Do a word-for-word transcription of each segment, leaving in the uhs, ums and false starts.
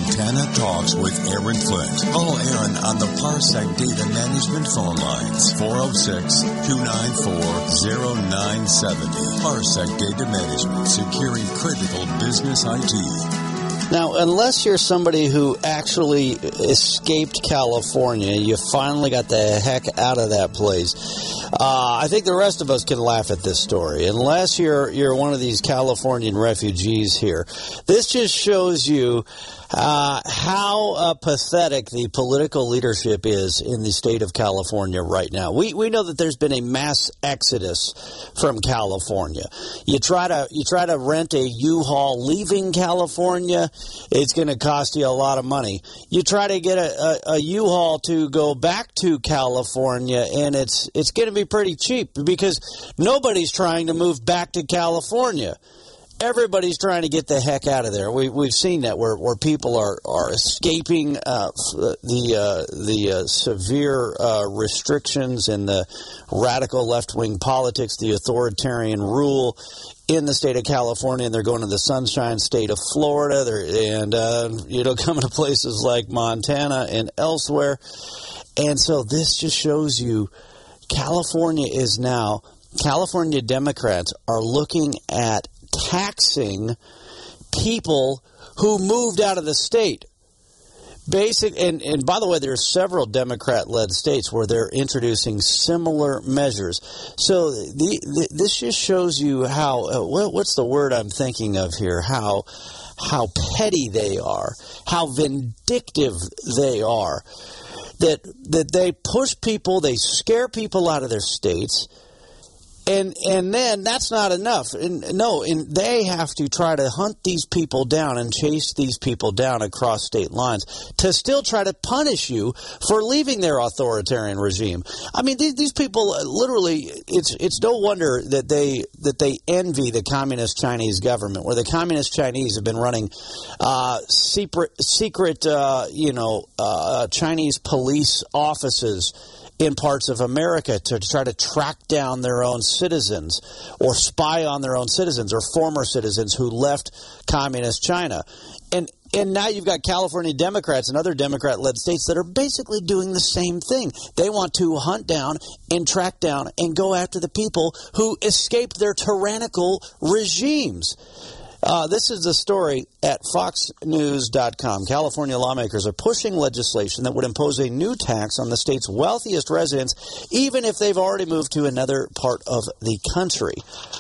Montana Talks with Aaron Flint. Call Aaron on the Parsec Data Management phone lines, four oh six, two nine four, oh nine seven oh. Parsec Data Management, securing critical business I T. Now, unless you're somebody who actually escaped California, you finally got the heck out of that place. Uh, I think the rest of us can laugh at this story. Unless you're you're one of these Californian refugees here, this just shows you uh, how uh, pathetic the political leadership is in the state of California right now. We we know that there's been a mass exodus from California. You try to you try to rent a U-Haul leaving California, it's going to cost you a lot of money. You try to get a, a, a U-Haul to go back to California, and it's it's going to be pretty cheap because nobody's trying to move back to California. Everybody's trying to get the heck out of there. We, we've seen that where, where people are, are escaping uh, the uh, the uh, severe uh, restrictions and the radical left-wing politics, the authoritarian rule in the state of California, and they're going to the sunshine state of Florida, they're, and uh, you know, coming to places like Montana and elsewhere. And so this just shows you California is now, California Democrats are looking at taxing people who moved out of the state. Basic, and, and by the way, there are several Democrat-led states where they're introducing similar measures. So the, the, this just shows you how, uh, what, what's the word I'm thinking of here, how how petty they are, how vindictive they are, that that they push people, they scare people out of their states. And and then that's not enough. And no, and they have to try to hunt these people down and chase these people down across state lines to still try to punish you for leaving their authoritarian regime. I mean, these, these people uh, literally, it's it's no wonder that they that they envy the communist Chinese government, where the communist Chinese have been running uh, secret secret uh, you know uh, Chinese police offices in parts of America to try to track down their own citizens or spy on their own citizens or former citizens who left communist China. And and now you've got California Democrats and other Democrat-led states that are basically doing the same thing. They want to hunt down and track down and go after the people who escaped their tyrannical regimes. Uh, this is the story at fox news dot com. California lawmakers are pushing legislation that would impose a new tax on the state's wealthiest residents, even if they've already moved to another part of the country.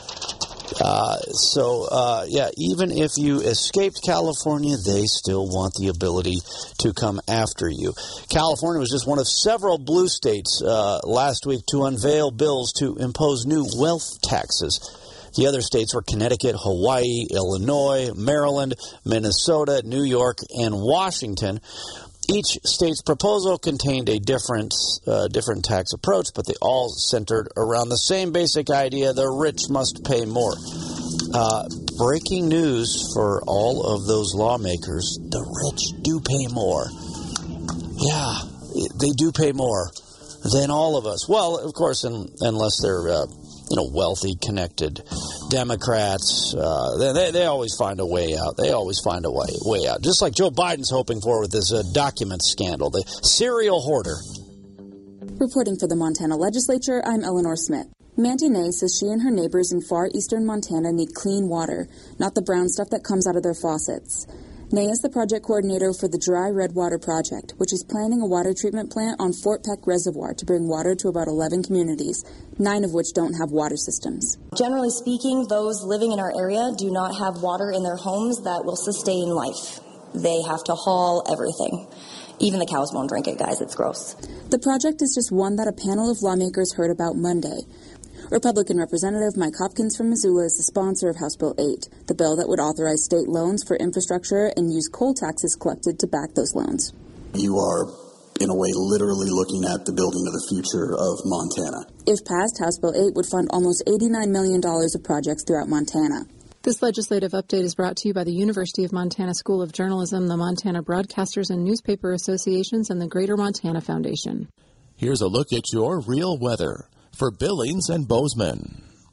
Uh, so, uh, yeah, even if you escaped California, they still want the ability to come after you. California was just one of several blue states uh, last week to unveil bills to impose new wealth taxes. The other states were Connecticut, Hawaii, Illinois, Maryland, Minnesota, New York, and Washington. Each state's proposal contained a different uh, different tax approach, but they all centered around the same basic idea: the rich must pay more. Uh, breaking news for all of those lawmakers: the rich do pay more. Yeah, they do pay more than all of us. Well, of course, in, unless they're uh, you know, wealthy, connected Democrats, uh, they, they always find a way out. They always find a way, way out. Just like Joe Biden's hoping for with this uh, document scandal, the serial hoarder. Reporting for the Montana Legislature, I'm Eleanor Smith. Mandy Nay says she and her neighbors in far eastern Montana need clean water, not the brown stuff that comes out of their faucets. Nay is the project coordinator for the Dry Red Water Project, which is planning a water treatment plant on Fort Peck Reservoir to bring water to about eleven communities, nine of which don't have water systems. Generally speaking, those living in our area do not have water in their homes that will sustain life. They have to haul everything. Even the cows won't drink it, guys. It's gross. The project is just one that a panel of lawmakers heard about Monday. Republican Representative Mike Hopkins from Missoula is the sponsor of House Bill eight, the bill that would authorize state loans for infrastructure and use coal taxes collected to back those loans. You are, in a way, literally looking at the building of the future of Montana. If passed, House Bill eight would fund almost eighty-nine million dollars of projects throughout Montana. This legislative update is brought to you by the University of Montana School of Journalism, the Montana Broadcasters and Newspaper Associations, and the Greater Montana Foundation. Here's a look at your real weather for Billings and Bozeman.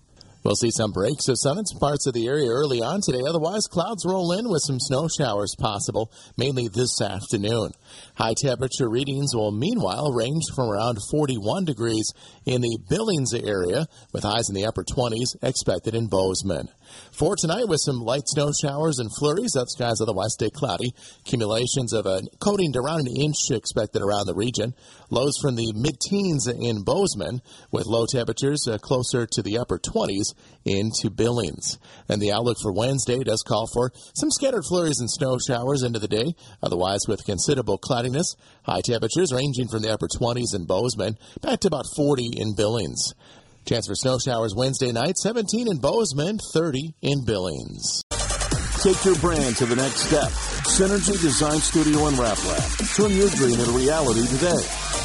We'll see some breaks of sun in some parts of the area early on today. Otherwise, clouds roll in with some snow showers possible, mainly this afternoon. High temperature readings will meanwhile range from around forty-one degrees in the Billings area, with highs in the upper twenties expected in Bozeman. For tonight, with some light snow showers and flurries, up skies otherwise stay cloudy. Accumulations of a coating to around an inch expected around the region. Lows from the mid-teens in Bozeman, with low temperatures uh, closer to the upper twenties into Billings. And the outlook for Wednesday does call for some scattered flurries and snow showers into the day, otherwise with considerable cloudiness. High temperatures ranging from the upper twenties in Bozeman back to about forty in Billings. Chance for snow showers Wednesday night, seventeen in Bozeman, thirty in Billings. Take your brand to the next step. Synergy Design Studio and Wrap Lab. Turn your dream into reality today.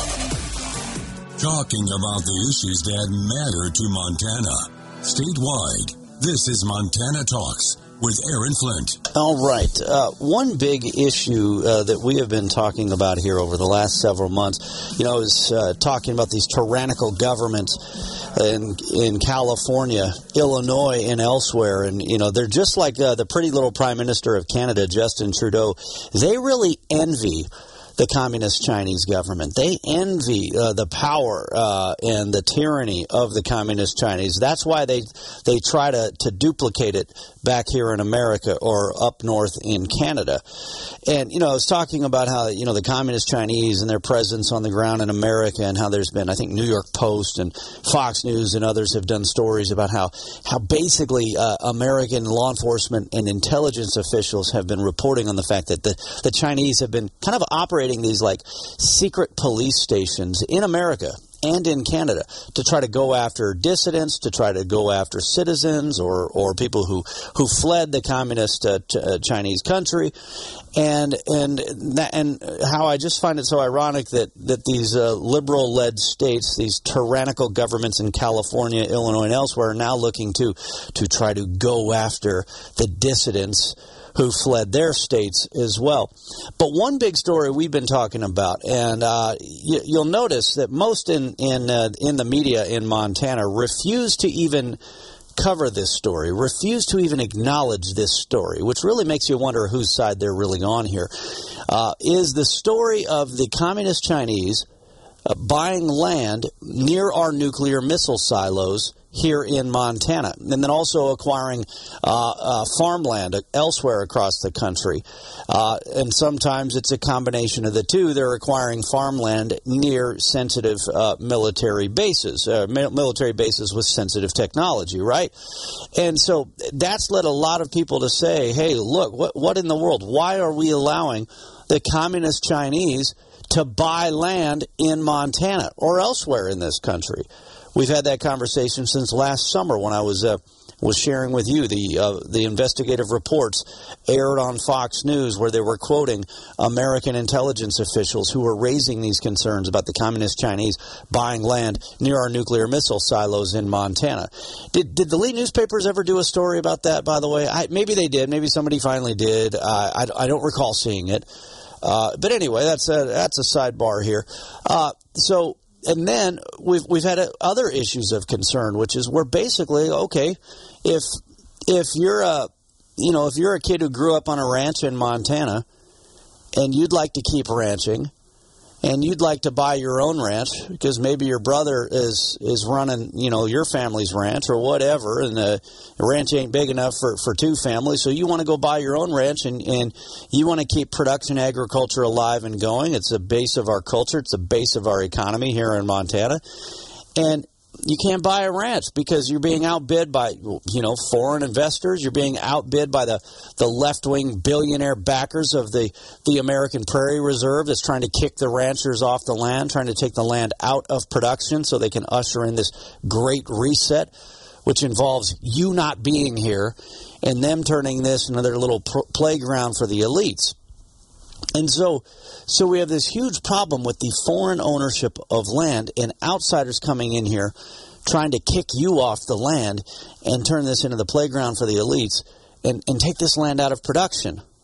Talking about the issues that matter to Montana. Statewide, this is Montana Talks with Aaron Flint. All right. Uh, one big issue uh, that we have been talking about here over the last several months, you know, is uh, talking about these tyrannical governments in in California, Illinois, and elsewhere. And, you know, they're just like uh, the pretty little Prime Minister of Canada, Justin Trudeau. They really envy the Communist Chinese government. They envy uh, the power uh, and the tyranny of the Communist Chinese. That's why they they try to, to duplicate it back here in America or up north in Canada. And, you know, I was talking about how, you know, the Communist Chinese and their presence on the ground in America, and how there's been, I think, New York Post and Fox News and others have done stories about how, how basically uh, American law enforcement and intelligence officials have been reporting on the fact that the, the Chinese have been kind of operating these like secret police stations in America and in Canada to try to go after dissidents, to try to go after citizens or, or people who, who fled the communist uh, ch- uh, Chinese country. And and that, and how I just find it so ironic that, that these uh, liberal-led states, these tyrannical governments in California, Illinois, and elsewhere are now looking to to try to go after the dissidents who fled their states as well. But one big story we've been talking about, and uh, you, you'll notice that most in in uh, in the media in Montana refuse to even cover this story, refuse to even acknowledge this story, which really makes you wonder whose side they're really on here, uh, is the story of the Communist Chinese uh, buying land near our nuclear missile silos here in Montana, and then also acquiring uh, uh, farmland elsewhere across the country. Uh, and sometimes it's a combination of the two. They're acquiring farmland near sensitive uh, military bases, uh, military bases with sensitive technology, right? And so that's led a lot of people to say, hey, look, what, what in the world? Why are we allowing the Communist Chinese to buy land in Montana or elsewhere in this country? We've had that conversation since last summer when I was uh, was sharing with you the uh, the investigative reports aired on Fox News where they were quoting American intelligence officials who were raising these concerns about the Communist Chinese buying land near our nuclear missile silos in Montana. Did did the lead newspapers ever do a story about that, by the way? I, maybe they did. Maybe somebody finally did. Uh, I, I don't recall seeing it. Uh, but anyway, that's a, that's a sidebar here. Uh, so... And then we've we've had other issues of concern, which is we're basically okay. If if you're a you know if you're a kid who grew up on a ranch in Montana, and you'd like to keep ranching, and you'd like to buy your own ranch because maybe your brother is is running you know your family's ranch or whatever, and the, the ranch ain't big enough for, for two families, so you want to go buy your own ranch, and, and you want to keep production agriculture alive and going. It's the base of our culture. It's the base of our economy here in Montana. And you can't buy a ranch because you're being outbid by, you know, foreign investors. You're being outbid by the, the left-wing billionaire backers of the, the American Prairie Reserve that's trying to kick the ranchers off the land, trying to take the land out of production so they can usher in this great reset, which involves you not being here and them turning this into their little pr- playground for the elites. And so so we have this huge problem with the foreign ownership of land and outsiders coming in here trying to kick you off the land and turn this into the playground for the elites and, and take this land out of production.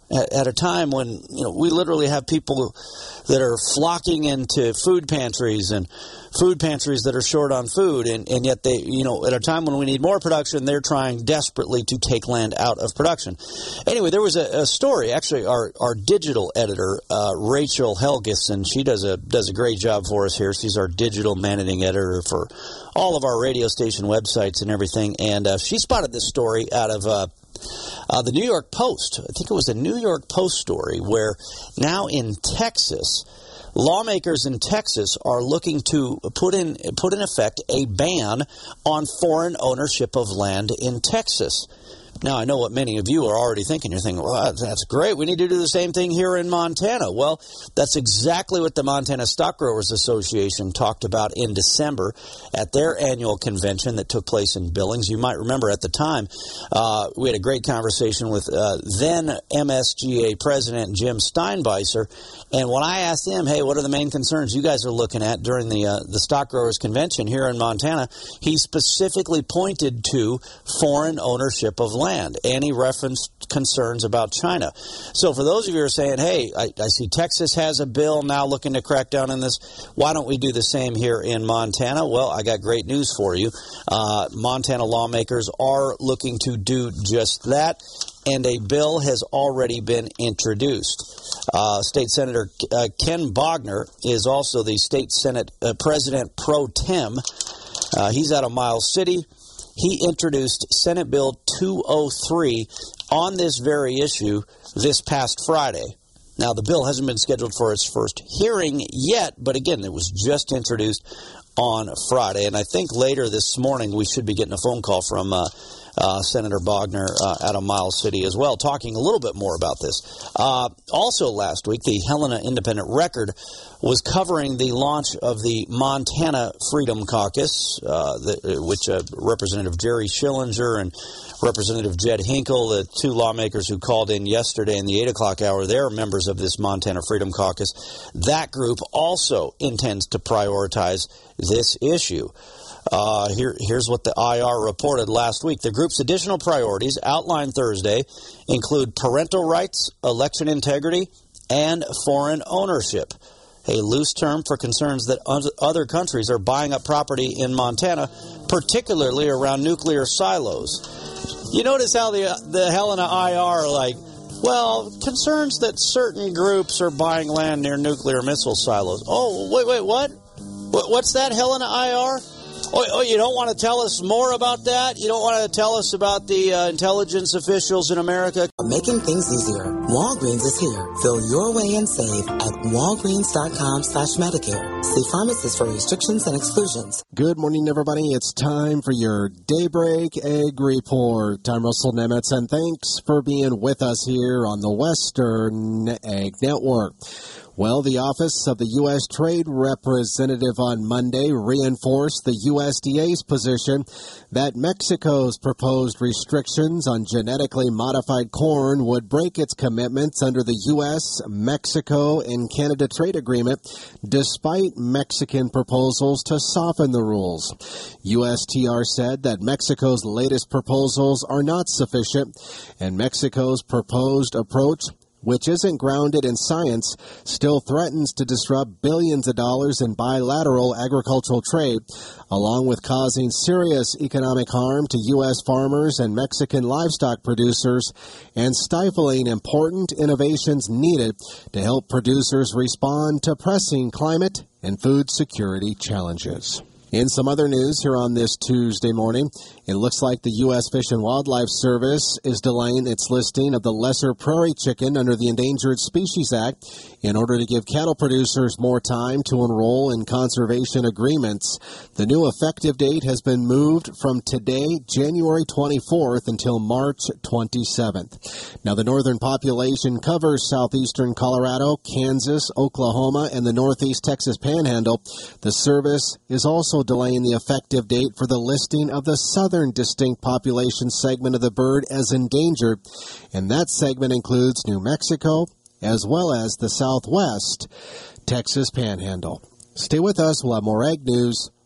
at, at a time when, you know, we literally have people that are flocking into food pantries and food pantries that are short on food, and, and yet they, you know, at a time when we need more production, they're trying desperately to take land out of production. Anyway, there was a, a story. Actually, our, our digital editor, uh, Rachel Helgeson, she does a does a great job for us here. She's our digital managing editor for all of our radio station websites and everything, and uh, she spotted this story out of uh, uh, the New York Post. I think it was a New York Post story where now in Texas, lawmakers in Texas are looking to put in put in effect a ban on foreign ownership of land in Texas. Now, I know what many of you are already thinking. You're thinking, well, that's great. We need to do the same thing here in Montana. Well, that's exactly what the Montana Stock Growers Association talked about in December at their annual convention that took place in Billings. You might remember at the time, uh, we had a great conversation with uh, then M S G A President Jim Steinbeiser. And when I asked him, hey, what are the main concerns you guys are looking at during the uh, the Stock Growers Convention here in Montana, he specifically pointed to foreign ownership of land. Land, and he referenced concerns about China. So for those of you who are saying, hey, I, I see Texas has a bill now looking to crack down on this, why don't we do the same here in Montana? Well, I got great news for you. Uh, Montana lawmakers are looking to do just that, and a bill has already been introduced. Uh, State Senator uh, Ken Bogner is also the State Senate uh, President pro tem. Uh, he's out of Miles City. He introduced Senate Bill two oh three on this very issue this past Friday. Now, the bill hasn't been scheduled for its first hearing yet, but again, it was just introduced on Friday. And I think later this morning we should be getting a phone call from uh, uh, Senator Bogner uh, out of Miles City as well, talking a little bit more about this. Uh, also last week, the Helena Independent Record was covering the launch of the Montana Freedom Caucus, uh, the, which uh, Representative Jerry Schillinger and Representative Jed Hinkle, the two lawmakers who called in yesterday in the eight o'clock hour, they're members of this Montana Freedom Caucus. That group also intends to prioritize this issue. Uh, here, here's what the I R reported last week. The group's additional priorities outlined Thursday include parental rights, election integrity, and foreign ownership, a loose term for concerns that other countries are buying up property in Montana, particularly around nuclear silos. You notice how the the Helena I R are like, well, concerns that certain groups are buying land near nuclear missile silos. Oh, wait, wait, what? What's that, Helena I R? Oh, oh, you don't want to tell us more about that? You don't want to tell us about the uh, intelligence officials in America? Making things easier. Walgreens is here. Fill your way and save at walgreens.com slash Medicare. See pharmacists for restrictions and exclusions. Good morning, everybody. It's time for your Daybreak Egg Report. I'm Russell Nemitz, and thanks for being with us here on the Western Egg Network. Well, the Office of the U S Trade Representative on Monday reinforced the U S D A's position that Mexico's proposed restrictions on genetically modified corn would break its commitments under the U S, Mexico, and Canada trade agreement, despite Mexican proposals to soften the rules. U S T R said that Mexico's latest proposals are not sufficient, and Mexico's proposed approach, which isn't grounded in science, still threatens to disrupt billions of dollars in bilateral agricultural trade, along with causing serious economic harm to U S farmers and Mexican livestock producers, and stifling important innovations needed to help producers respond to pressing climate and food security challenges. In some other news here on this Tuesday morning, it looks like the U S Fish and Wildlife Service is delaying its listing of the lesser prairie chicken under the Endangered Species Act in order to give cattle producers more time to enroll in conservation agreements. The new effective date has been moved from today, January twenty-fourth, until March twenty-seventh. Now, the northern population covers southeastern Colorado, Kansas, Oklahoma, and the northeast Texas Panhandle. The service is also delaying the effective date for the listing of the southern distinct population segment of the bird as endangered, and that segment includes New Mexico as well as the southwest Texas Panhandle. Stay with us. We'll have more ag news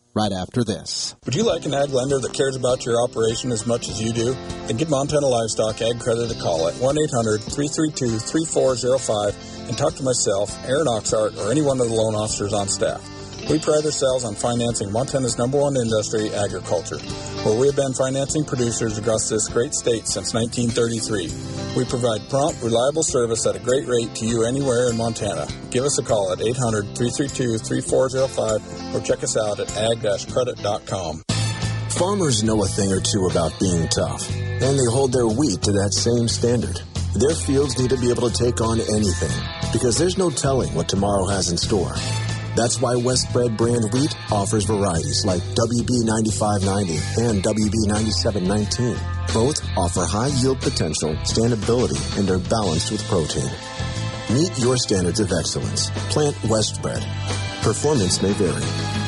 right after this. Would you like an ag lender that cares about your operation as much as you do? Then give Montana Livestock Ag Credit a call at one eight hundred, three three two, three four zero five and talk to myself, Aaron Oxart, or any one of the loan officers on staff. We pride ourselves on financing Montana's number one industry, agriculture, where we have been financing producers across this great state since nineteen thirty-three. We provide prompt, reliable service at a great rate to you anywhere in Montana. Give us a call at eight hundred, three three two, three four zero five or check us out at ag credit dot com. Farmers know a thing or two about being tough, and they hold their wheat to that same standard. Their fields need to be able to take on anything, because there's no telling what tomorrow has in store. That's why Westbred brand wheat offers varieties like W B ninety-five ninety and W B ninety-seven nineteen. Both offer high yield potential, standability, and are balanced with protein. Meet your standards of excellence. Plant Westbred. Performance may vary.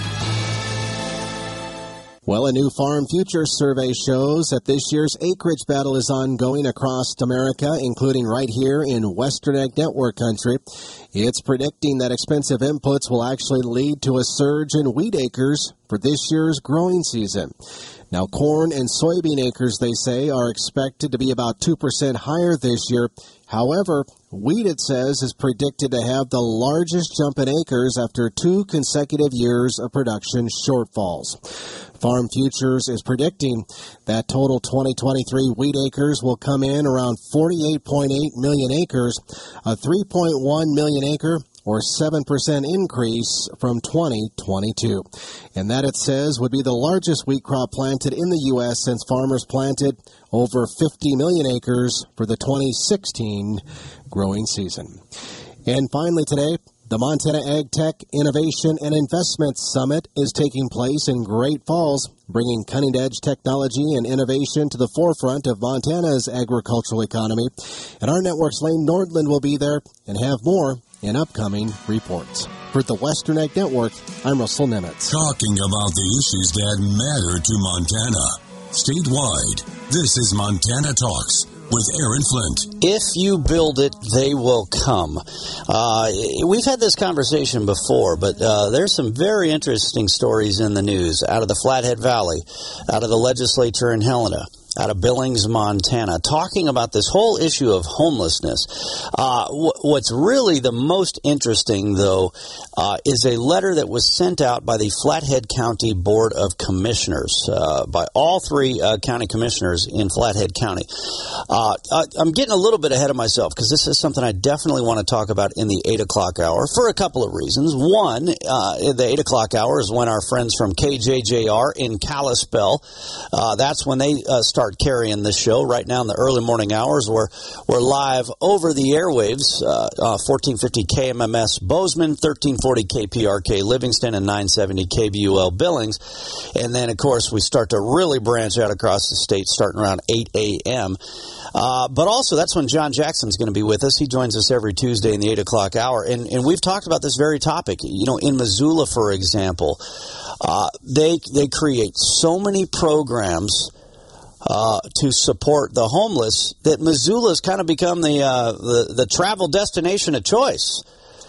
Well, a new Farm Future survey shows that this year's acreage battle is ongoing across America, including right here in Western Ag Network country. It's predicting that expensive inputs will actually lead to a surge in wheat acres for this year's growing season. Now, corn and soybean acres, they say, are expected to be about two percent higher this year. However, wheat, it says, is predicted to have the largest jump in acres after two consecutive years of production shortfalls. Farm Futures is predicting that total twenty twenty-three wheat acres will come in around forty-eight point eight million acres, a three point one million acre or seven percent increase from twenty twenty-two. And that, it says, would be the largest wheat crop planted in the U S since farmers planted over fifty million acres for the twenty sixteen growing season. And finally today, the Montana Ag Tech Innovation and Investment Summit is taking place in Great Falls, bringing cutting-edge technology and innovation to the forefront of Montana's agricultural economy. And our network's Lane Nordland will be there and have more in upcoming reports. For the Western Ag Network, I'm Russell Nemitz. Talking about the issues that matter to Montana. Statewide, this is Montana Talks with Aaron Flint. If you build it, they will come. Uh, we've had this conversation before, but uh, there's some very interesting stories in the news out of the Flathead Valley, out of the legislature in Helena, out of Billings, Montana, talking about this whole issue of homelessness. Uh, w- what's really the most interesting, though, uh, is a letter that was sent out by the Flathead County Board of Commissioners, uh, by all three uh, county commissioners in Flathead County. Uh, I, I'm getting a little bit ahead of myself because this is something I definitely want to talk about in the eight o'clock hour for a couple of reasons. One, uh, the eight o'clock hour is when our friends from K J J R in Kalispell, uh, that's when they uh, start carrying this show. Right now in the early morning hours, we're, we're live over the airwaves, uh, uh, fourteen fifty K M M S Bozeman, thirteen forty K P R K Livingston, and nine seventy K B U L Billings. And then, of course, we start to really branch out across the state starting around eight a.m. Uh, but also, that's when John Jackson's going to be with us. He joins us every Tuesday in the eight o'clock hour. And, and we've talked about this very topic. You know, in Missoula, for example, uh, they, they create so many programs Uh, to support the homeless that Missoula's kind of become the, uh, the the travel destination of choice.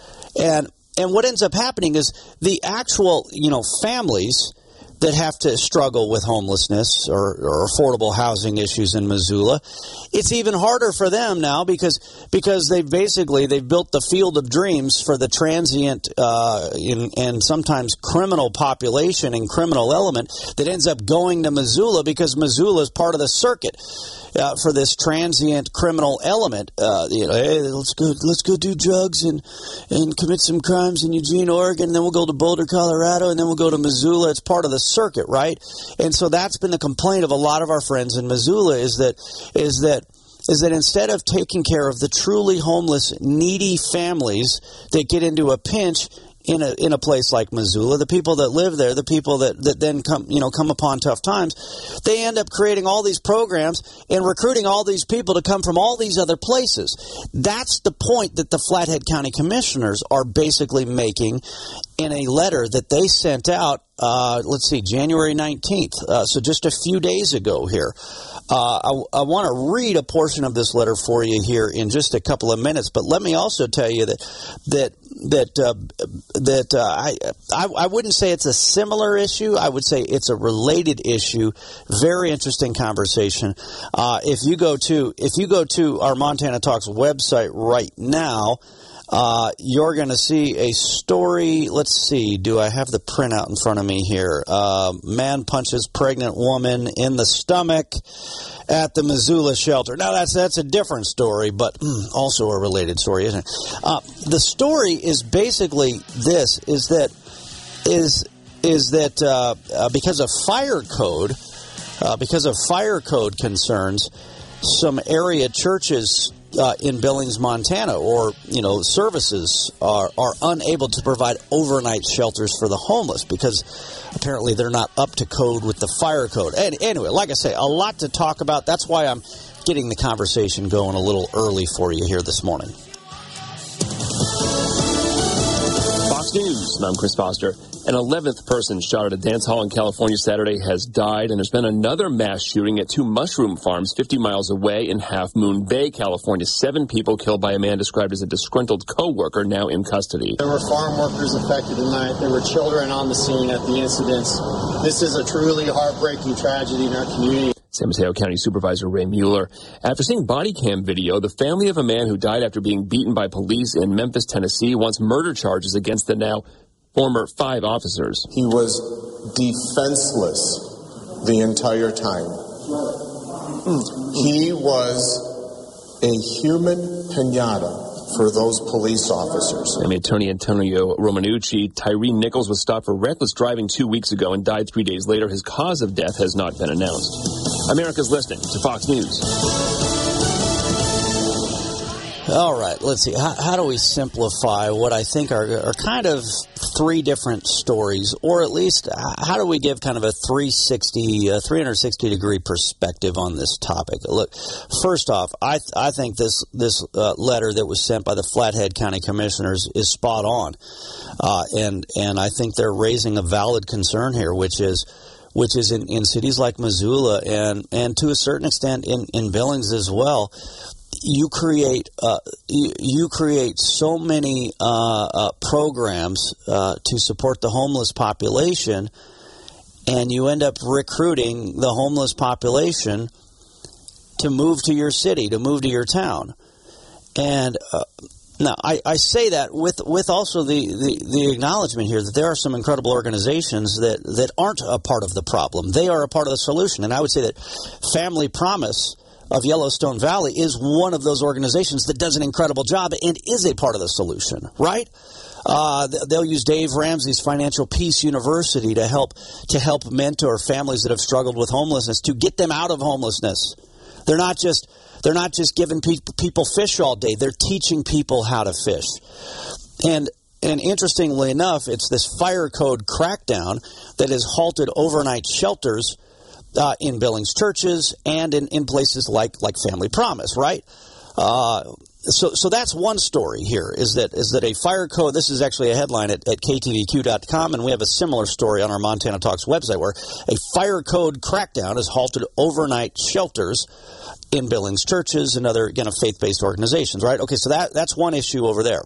And and what ends up happening is the actual, you know, families that have to struggle with homelessness or, or affordable housing issues in Missoula, it's even harder for them now because because they basically they've built the field of dreams for the transient uh, in, and sometimes criminal population and criminal element that ends up going to Missoula because Missoula is part of the circuit uh, for this transient criminal element. Uh, you know, hey, let's go let's go do drugs and and commit some crimes in Eugene, Oregon, and then we'll go to Boulder, Colorado, and then we'll go to Missoula. It's part of the circuit, right? And so that's been the complaint of a lot of our friends in Missoula is that is that is that instead of taking care of the truly homeless, needy families that get into a pinch in a in a place like Missoula, the people that live there, the people that, that then come you know come upon tough times, they end up creating all these programs and recruiting all these people to come from all these other places. That's the point that the Flathead County Commissioners are basically making in a letter that they sent out uh, let's see, January nineteenth, uh, so just a few days ago here. Uh, I, I want to read a portion of this letter for you here in just a couple of minutes, but let me also tell you that that that uh, that uh, I, I I wouldn't say it's a similar issue. I would say it's a related issue. Very interesting conversation. Uh, if you go to if you go to our Montana Talks website right now, Uh, you're going to see a story. Let's see. Do I have the printout in front of me here? Uh, man punches pregnant woman in the stomach at the Missoula shelter. Now, that's that's a different story, but also a related story, isn't it? Uh, the story is basically this, is that is is that uh, uh, because of fire code, uh, because of fire code concerns, some area churches Uh, in Billings, Montana, or, you know, services are, are unable to provide overnight shelters for the homeless because apparently they're not up to code with the fire code. And anyway, like I say, a lot to talk about. That's why I'm getting the conversation going a little early for you here this morning. Fox News, and I'm Chris Foster. An eleventh person shot at a dance hall in California Saturday has died, and there's been another mass shooting at two mushroom farms fifty miles away in Half Moon Bay, California. Seven people killed by a man described as a disgruntled co-worker, now in custody. There were farm workers affected tonight. There were children on the scene at the incidents. This is a truly heartbreaking tragedy in our community. San Mateo County Supervisor Ray Mueller. After seeing body cam video, the family of a man who died after being beaten by police in Memphis, Tennessee, wants murder charges against the now former five officers. He was defenseless the entire time. He was a human pinata for those police officers. Miami Attorney Antonio Romanucci. Tyree Nichols was stopped for reckless driving two weeks ago and died three days later. His cause of death has not been announced. America's listening to Fox News. All right, let's see. How, how do we simplify what I think are, are kind of three different stories, or at least how do we give kind of a three sixty, uh, three sixty degree perspective on this topic? Look, first off, I I think this this uh, letter that was sent by the Flathead County Commissioners is spot on, uh, and and I think they're raising a valid concern here, which is. which is in, in cities like Missoula and, and to a certain extent in, in Billings as well. You create uh, you, you create so many uh, uh, programs uh, to support the homeless population, and you end up recruiting the homeless population to move to your city, to move to your town. And uh, now I, I say that with with also the, the, the acknowledgement here that there are some incredible organizations that, that aren't a part of the problem. They are a part of the solution. And I would say that Family Promise of Yellowstone Valley is one of those organizations that does an incredible job and is a part of the solution, right? Uh, they'll use Dave Ramsey's Financial Peace University to help to help mentor families that have struggled with homelessness, to get them out of homelessness. They're not just they're not just giving pe- people fish all day. They're teaching people how to fish. And and interestingly enough, it's this fire code crackdown that has halted overnight shelters Uh, in Billings churches and in, in places like, like Family Promise, right? Uh, so so that's one story here, is that is that a fire code, this is actually a headline at, at K T V Q dot com, and we have a similar story on our Montana Talks website where a fire code crackdown has halted overnight shelters in Billings churches and other, again, faith-based organizations, right? Okay, so that that's one issue over there.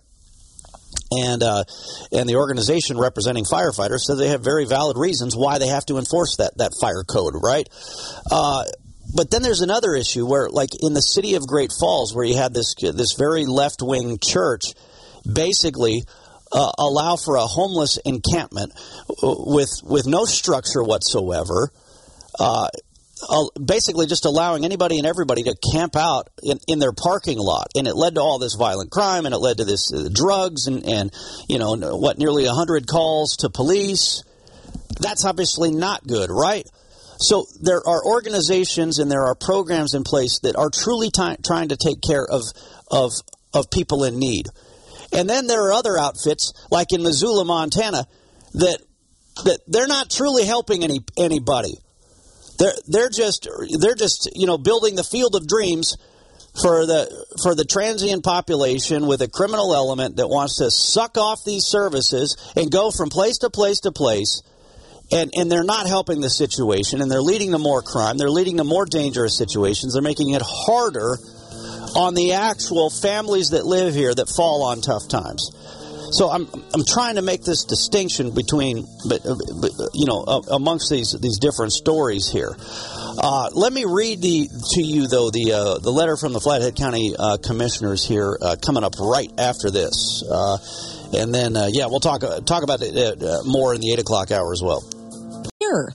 And uh, and the organization representing firefighters said they have very valid reasons why they have to enforce that, that fire code, right? Uh, but then there's another issue where, like in the city of Great Falls, where you had this this very left-wing church basically uh, allow for a homeless encampment with with no structure whatsoever, uh, Uh, basically just allowing anybody and everybody to camp out in, in their parking lot. And it led to all this violent crime, and it led to this uh, drugs and, and, you know, what, nearly one hundred calls to police. That's obviously not good, right? So there are organizations and there are programs in place that are truly t- trying to take care of, of, of people in need. And then there are other outfits, like in Missoula, Montana, that that they're not truly helping any anybody. They're they're just they're just you know building the field of dreams for the for the transient population with a criminal element that wants to suck off these services and go from place to place to place And, and they're not helping the situation, and they're leading to more crime. They're leading to more dangerous situations. They're making it harder on the actual families that live here that fall on tough times. So I'm I'm trying to make this distinction between, you know, amongst these these different stories here. Uh, let me read the to you though the uh, the letter from the Flathead County uh, commissioners here uh, coming up right after this, uh, and then uh, yeah, we'll talk uh, talk about it uh, more in the eight o'clock hour as well. Here.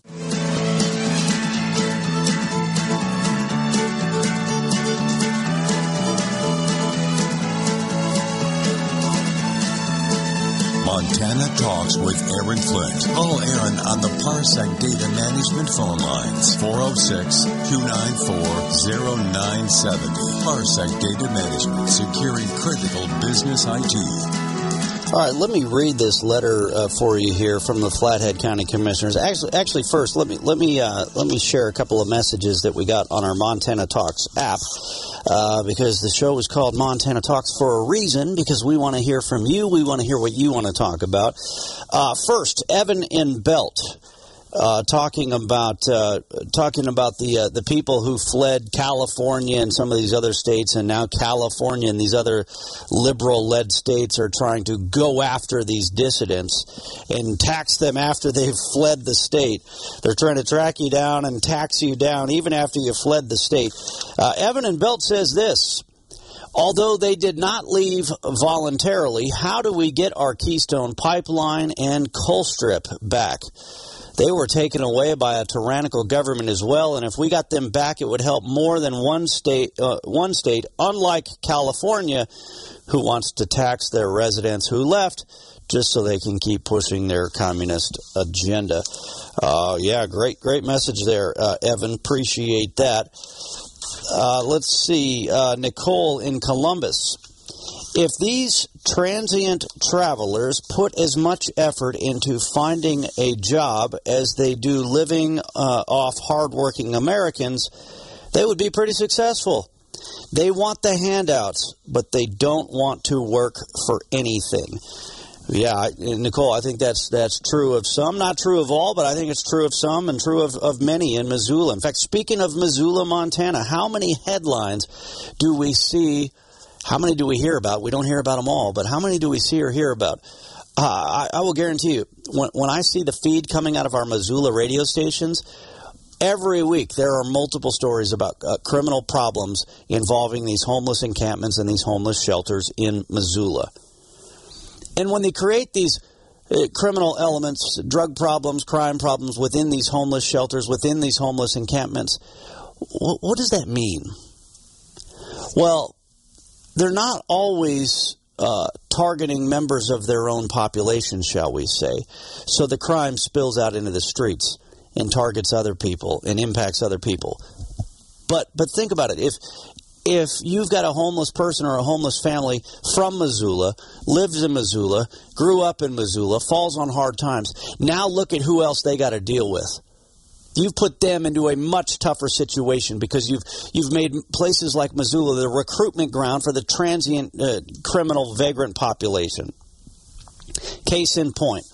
Montana Talks with Aaron Flint. Call Aaron on the Parsec Data Management phone lines. four oh six, two nine four, oh nine seven oh. Parsec Data Management, securing critical business I T. All right, let me read this letter uh, for you here from the Flathead County Commissioners. Actually, actually, first let me let me uh, let me share a couple of messages that we got on our Montana Talks app, uh, because the show is called Montana Talks for a reason. Because we want to hear from you, we want to hear what you want to talk about. Uh, first, Evan in Belt. Uh, talking about uh, talking about the uh, the people who fled California and some of these other states, and now California and these other liberal-led states are trying to go after these dissidents and tax them after they've fled the state. They're trying to track you down and tax you down even after you've fled the state. Uh, Evan and Belt says this: although they did not leave voluntarily, how do we get our Keystone Pipeline and Colstrip back? They were taken away by a tyrannical government as well, and if we got them back, it would help more than one state, uh, one state, unlike California, who wants to tax their residents who left just so they can keep pushing their communist agenda. Uh, yeah, great, great message there, uh, Evan. Appreciate that. Uh, let's see, uh, Nicole in Columbus. If these transient travelers put as much effort into finding a job as they do living uh, off hardworking Americans, they would be pretty successful. They want the handouts, but they don't want to work for anything. Yeah, Nicole, I think that's that's true of some, not true of all, but I think it's true of some and true of, of many in Missoula. In fact, speaking of Missoula, Montana, how many headlines do we see? How many do we hear about? We don't hear about them all, but how many do we see or hear about? Uh, I, I will guarantee you, when, when I see the feed coming out of our Missoula radio stations, every week there are multiple stories about uh, criminal problems involving these homeless encampments and these homeless shelters in Missoula. And when they create these uh, criminal elements, drug problems, crime problems within these homeless shelters, within these homeless encampments, wh- what does that mean? Well, they're not always uh, targeting members of their own population, shall we say. So the crime spills out into the streets and targets other people and impacts other people. But but think about it. If if you've got a homeless person or a homeless family from Missoula, lives in Missoula, grew up in Missoula, falls on hard times, now look at who else they got to deal with. You've put them into a much tougher situation because you've you've made places like Missoula the recruitment ground for the transient uh, criminal vagrant population. Case in point,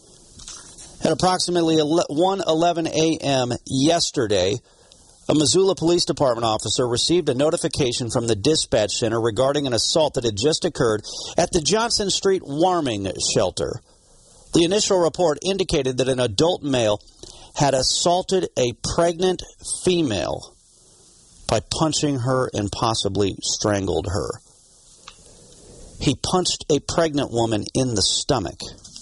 at approximately one eleven a.m. yesterday, a Missoula Police Department officer received a notification from the dispatch center regarding an assault that had just occurred at the Johnson Street Warming Shelter. The initial report indicated that an adult male had assaulted a pregnant female by punching her and possibly strangled her. He punched a pregnant woman in the stomach.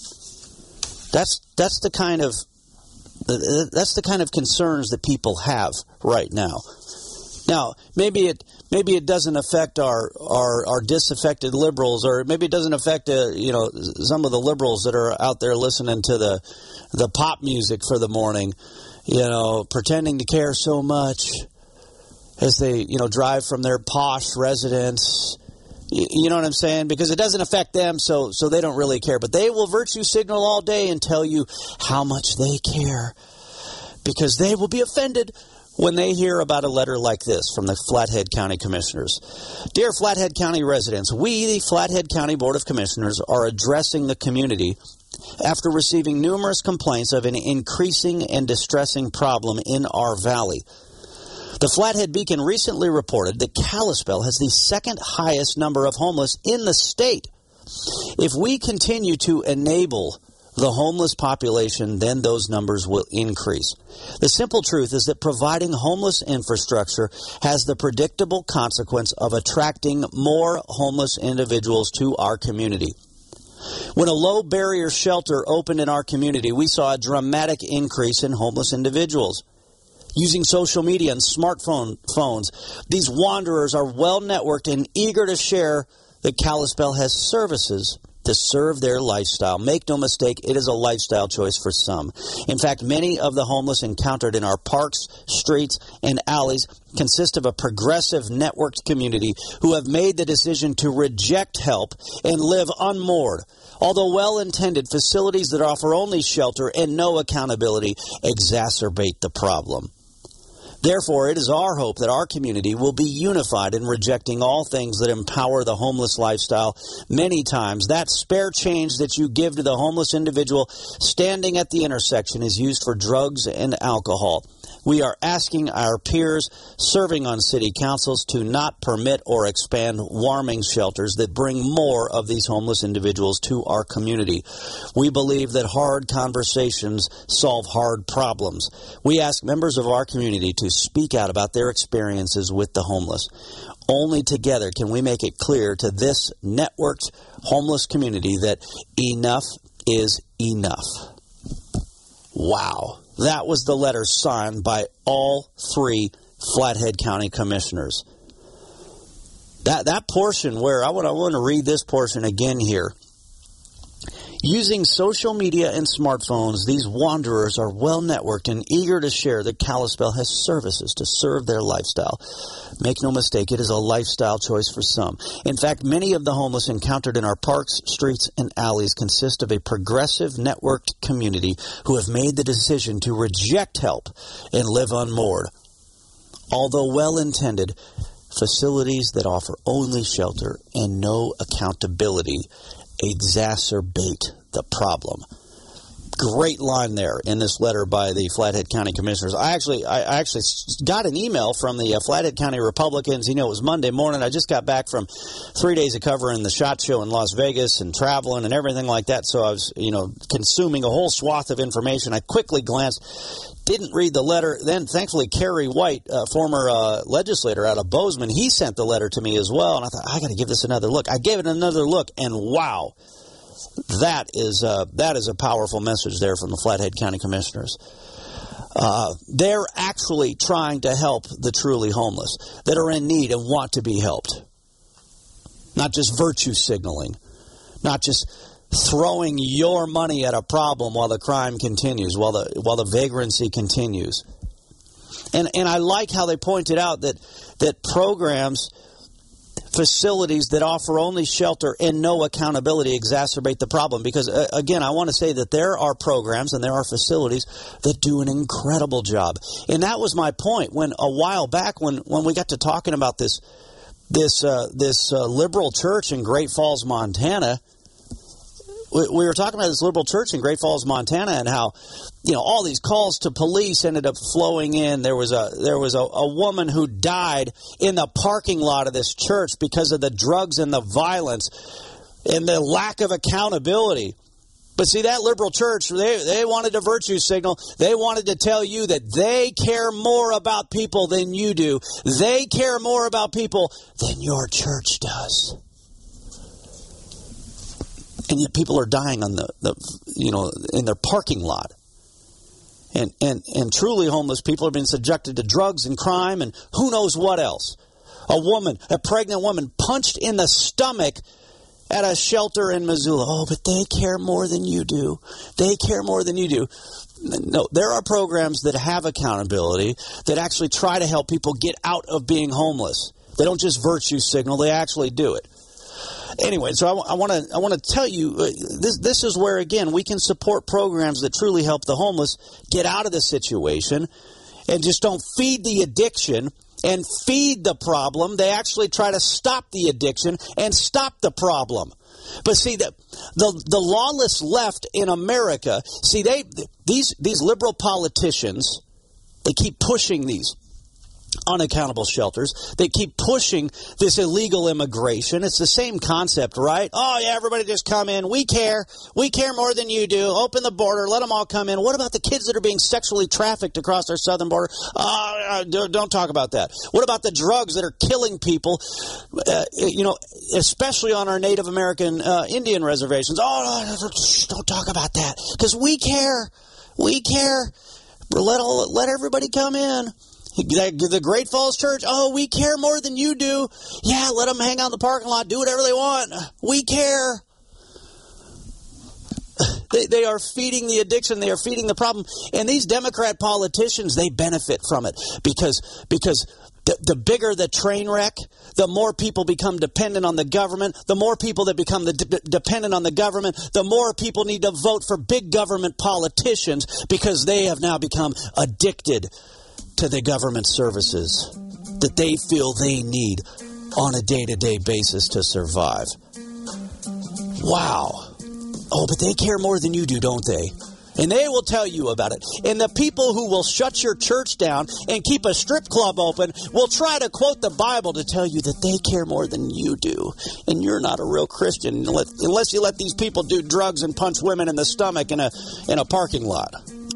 That's that's the kind of that's the kind of concerns that people have right now. Now, maybe it maybe it doesn't affect our, our, our disaffected liberals, or maybe it doesn't affect uh, you know some of the liberals that are out there listening to the the pop music for the morning, you know, pretending to care so much as they you know drive from their posh residence. You, you know what I'm saying? Because it doesn't affect them, so so they don't really care. But they will virtue signal all day and tell you how much they care, because they will be offended when they hear about a letter like this from the Flathead County Commissioners. Dear Flathead County residents, we, the Flathead County Board of Commissioners, are addressing the community after receiving numerous complaints of an increasing and distressing problem in our valley. The Flathead Beacon recently reported that Kalispell has the second highest number of homeless in the state. If we continue to enable the homeless population, then those numbers will increase. The simple truth is that providing homeless infrastructure has the predictable consequence of attracting more homeless individuals to our community. When a low-barrier shelter opened in our community, we saw a dramatic increase in homeless individuals. Using social media and smartphone phones, these wanderers are well-networked and eager to share that Kalispell has services to serve their lifestyle. Make no mistake, it is a lifestyle choice for some. In fact, many of the homeless encountered in our parks, streets, and alleys consist of a progressive, networked community who have made the decision to reject help and live unmoored. Although well-intended, facilities that offer only shelter and no accountability exacerbate the problem. Therefore, it is our hope that our community will be unified in rejecting all things that empower the homeless lifestyle. Many times, that spare change that you give to the homeless individual standing at the intersection is used for drugs and alcohol. We are asking our peers serving on city councils to not permit or expand warming shelters that bring more of these homeless individuals to our community. We believe that hard conversations solve hard problems. We ask members of our community to speak out about their experiences with the homeless. Only together can we make it clear to this networked homeless community that enough is enough. Wow. That was the letter signed by all three Flathead County commissioners. That that portion where I want, I want to read this portion again here. Using social media and smartphones, these wanderers are well-networked and eager to share that Kalispell has services to serve their lifestyle. Make no mistake, it is a lifestyle choice for some. In fact, many of the homeless encountered in our parks, streets, and alleys consist of a progressive, networked community who have made the decision to reject help and live unmoored. Although well-intended, facilities that offer only shelter and no accountability exacerbate the problem. Great line there in this letter by the Flathead County Commissioners. I actually I actually got an email from the uh, Flathead County Republicans. You know, it was Monday morning. I just got back from three days of covering the SHOT Show in Las Vegas and traveling and everything like that. So I was, you know, consuming a whole swath of information. I quickly glanced, didn't read the letter. Then, thankfully, Kerry White, uh, former uh, legislator out of Bozeman, he sent the letter to me as well. And I thought, I got to give this another look. I gave it another look, and wow. That is uh, that is a powerful message there from the Flathead County Commissioners. Uh, they're actually trying to help the truly homeless that are in need and want to be helped. Not just virtue signaling, not just throwing your money at a problem while the crime continues, while the while the vagrancy continues. And and I like how they pointed out that that programs, facilities that offer only shelter and no accountability exacerbate the problem. Because, uh, again, I want to say that there are programs and there are facilities that do an incredible job. And that was my point when a while back when, when we got to talking about this this uh, this uh, liberal church in Great Falls, Montana. We, we were talking about this liberal church in Great Falls, Montana, and how, you know, all these calls to police ended up flowing in. There was a there was a, a woman who died in the parking lot of this church because of the drugs and the violence and the lack of accountability. But see, that liberal church, they, they wanted a virtue signal. They wanted to tell you that they care more about people than you do. They care more about people than your church does. And yet people are dying on the, the you know, in their parking lot. And, and and truly homeless people are being subjected to drugs and crime and who knows what else. A woman, a pregnant woman, punched in the stomach at a shelter in Missoula. Oh, but they care more than you do. They care more than you do. No, there are programs that have accountability that actually try to help people get out of being homeless. They don't just virtue signal, they actually do it. Anyway, so I want to I want to tell you, uh, this this is where, again, we can support programs that truly help the homeless get out of the situation and just don't feed the addiction and feed the problem. They actually try to stop the addiction and stop the problem. But see, the, the the lawless left in America, see, they these these liberal politicians, they keep pushing these unaccountable shelters. They keep pushing this illegal immigration. It's the same concept, right? Oh, yeah, everybody just come in. We care. We care more than you do. Open the border. Let them all come in. What about the kids that are being sexually trafficked across our southern border? Uh, don't talk about that. What about the drugs that are killing people, uh, you know, especially on our Native American uh, Indian reservations? Oh, don't talk about that because we care. We care. Let all, let everybody come in. The Great Falls Church, oh, we care more than you do. Yeah, let them hang out in the parking lot, do whatever they want. We care. They, they are feeding the addiction. They are feeding the problem. And these Democrat politicians, they benefit from it because because the, the bigger the train wreck, the more people become dependent on the government. The more people that become the de- dependent on the government, the more people need to vote for big government politicians because they have now become addicted to the government services that they feel they need on a day-to-day basis to survive. Wow. Oh, but they care more than you do, don't they? And they will tell you about it. And the people who will shut your church down and keep a strip club open will try to quote the Bible to tell you that they care more than you do. And you're not a real Christian unless you let these people do drugs and punch women in the stomach in a in a parking lot.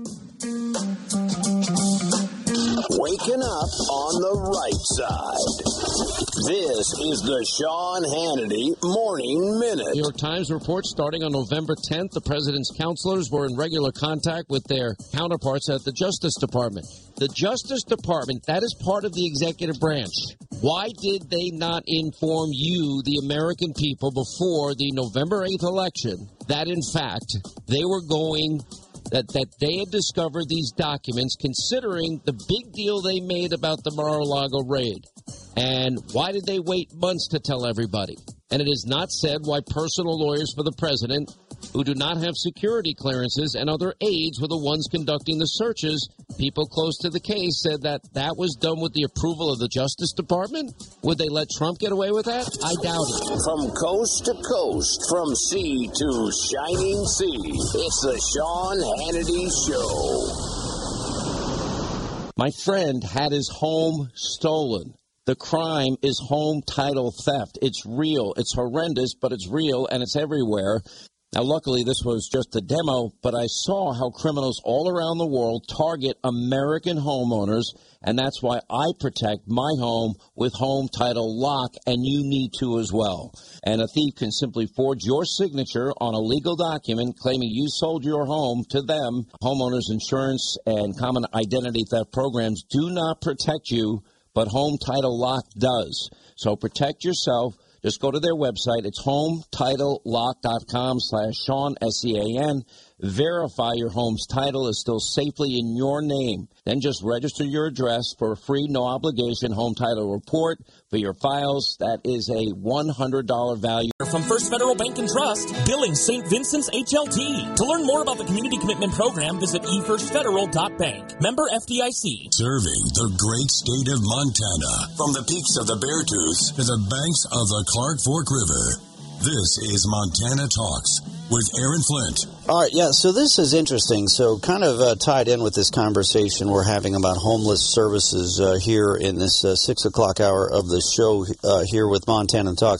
Waking up on the right side. This is the Sean Hannity Morning Minute. New York Times reports starting on November tenth, the president's counselors were in regular contact with their counterparts at the Justice Department. The Justice Department, that is part of the executive branch. Why did they not inform you, the American people, before the November eighth election that, in fact, they were going... That, that they had discovered these documents, considering the big deal they made about the Mar-a-Lago raid? And why did they wait months to tell everybody? And it is not said why personal lawyers for the president, who do not have security clearances, and other aides were the ones conducting the searches. People close to the case said that that was done with the approval of the Justice Department. Would they let Trump get away with that? I doubt it. From coast to coast, from sea to shining sea, it's the Sean Hannity Show. My friend had his home stolen. The crime is home title theft. It's real. It's horrendous, but it's real, and it's everywhere. Now, luckily, this was just a demo, but I saw how criminals all around the world target American homeowners, and that's why I protect my home with Home Title Lock, and you need to as well. And a thief can simply forge your signature on a legal document claiming you sold your home to them. Homeowners insurance and common identity theft programs do not protect you, but Home Title Lock does. So protect yourself. Just go to their website. It's home title lock dot com slash Sean, S E A N. Verify your home's title is still safely in your name. Then just register your address for a free, no-obligation home title report for your files. That is a one hundred dollars value. From First Federal Bank and Trust, billing Saint Vincent's H L T. To learn more about the Community Commitment Program, visit e first federal dot bank. Member F D I C. Serving the great state of Montana. From the peaks of the Beartooth to the banks of the Clark Fork River. This is Montana Talks with Aaron Flint. All right, yeah, so this is interesting. So kind of uh, tied in with this conversation we're having about homeless services uh, here in this uh, six o'clock hour of the show uh, here with Montana Talks.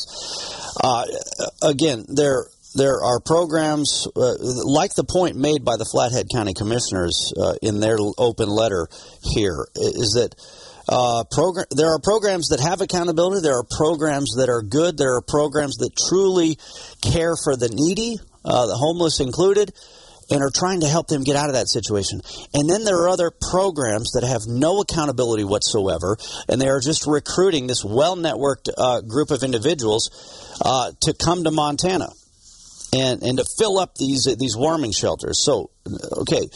Uh, again, there there are programs, uh, like the point made by the Flathead County Commissioners uh, in their open letter here, is that Uh, program. There are programs that have accountability. There are programs that are good. There are programs that truly care for the needy, uh, the homeless included, and are trying to help them get out of that situation. And then there are other programs that have no accountability whatsoever, and they are just recruiting this well-networked uh, group of individuals uh, to come to Montana and, and to fill up these these warming shelters. So, okay.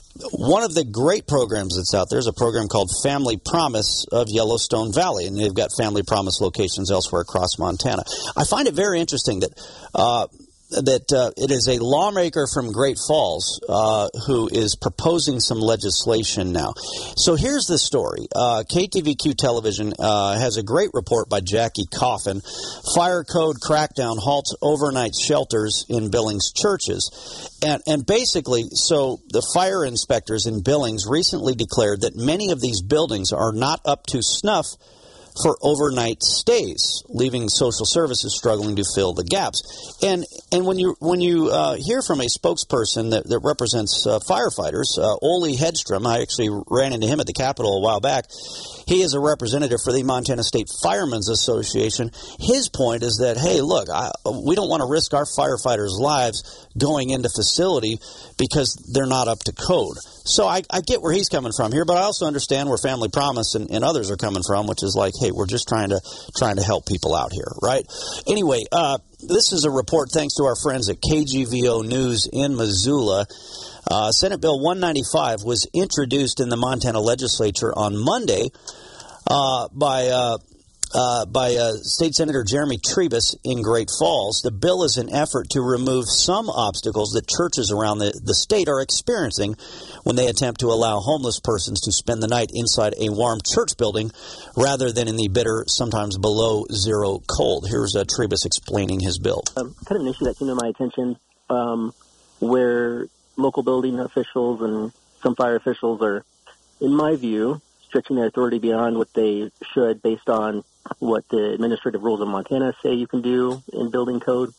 One of the great programs that's out there is a program called Family Promise of Yellowstone Valley, and they've got Family Promise locations elsewhere across Montana. I find it very interesting that uh, that uh, it is a lawmaker from Great Falls uh, who is proposing some legislation now. So here's the story. Uh, K T V Q Television uh, has a great report by Jackie Coffin. Fire code crackdown halts overnight shelters in Billings churches. And, and basically, so the fire inspectors in Billings recently declared that many of these buildings are not up to snuff for overnight stays, leaving social services struggling to fill the gaps. And and when you when you uh, hear from a spokesperson that, that represents uh, firefighters, uh, Ole Hedstrom, I actually ran into him at the Capitol a while back. He is a representative for the Montana State Firemen's Association. His point is that, hey, look, I, we don't want to risk our firefighters' lives going into facility because they're not up to code. So I, I get where he's coming from here, but I also understand where Family Promise and, and others are coming from, which is like, hey, we're just trying to trying to help people out here, right? Anyway, uh, this is a report thanks to our friends at K G V O News in Missoula. Uh, Senate Bill one ninety-five was introduced in the Montana legislature on Monday uh, by uh, uh, by uh, State Senator Jeremy Trebus in Great Falls. The bill is an effort to remove some obstacles that churches around the, the state are experiencing when they attempt to allow homeless persons to spend the night inside a warm church building rather than in the bitter, sometimes below zero cold. Here's uh, Trebus explaining his bill. Um, kind of an issue that came to my attention um, where local building officials and some fire officials are, in my view, stretching their authority beyond what they should based on what the administrative rules of Montana say you can do in building code.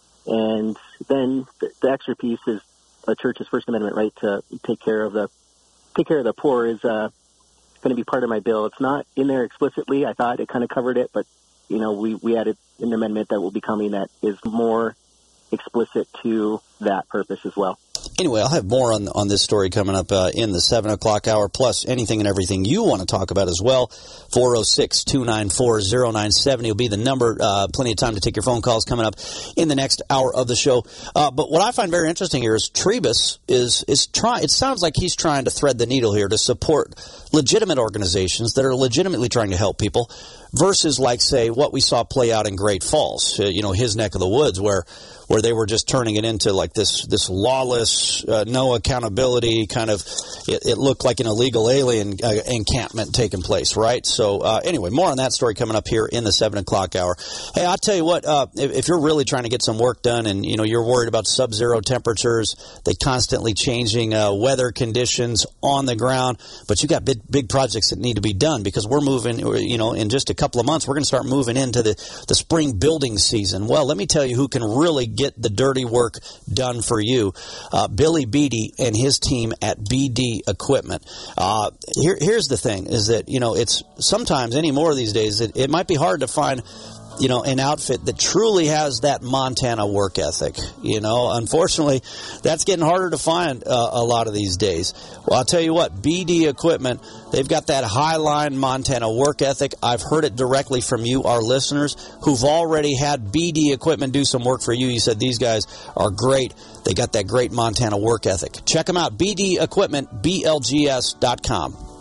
And then the, the extra piece is a church's First Amendment right to take care of the take care of the poor is uh, going to be part of my bill. It's not in there explicitly. I thought it kind of covered it, but you know we, we added an amendment that will be coming that is more explicit to that purpose as well. Anyway, I'll have more on on this story coming up uh, in the seven o'clock hour, plus anything and everything you want to talk about as well. four oh six, two nine four, oh nine seven oh will be the number. Uh, plenty of time to take your phone calls coming up in the next hour of the show. Uh, but what I find very interesting here is Trebus is, is trying, it sounds like he's trying to thread the needle here to support legitimate organizations that are legitimately trying to help people versus, like, say, what we saw play out in Great Falls, uh, you know, his neck of the woods, where where they were just turning it into like this this lawless, uh, no accountability kind of, it, it looked like an illegal alien uh, encampment taking place, right? So uh, anyway, more on that story coming up here in the seven o'clock hour. Hey, I'll tell you what, uh, if, if you're really trying to get some work done and, you know, you're worried about sub-zero temperatures, the constantly changing uh, weather conditions on the ground, but you got big, big projects that need to be done because we're moving, you know, in just a couple of months, we're going to start moving into the, the spring building season. Well, let me tell you who can really get the dirty work done for you. Uh, Billy Beatty and his team at B D Equipment. Uh, here, here's the thing, is that, you know, it's sometimes anymore these days, it, it might be hard to find, you know, an outfit that truly has that Montana work ethic. You know, unfortunately, that's getting harder to find uh, a lot of these days. Well, I'll tell you what, B D Equipment, they've got that high-line Montana work ethic. I've heard it directly from you, our listeners, who've already had B D Equipment do some work for you. You said these guys are great. They got that great Montana work ethic. Check them out, B D Equipment, B L G S dot com.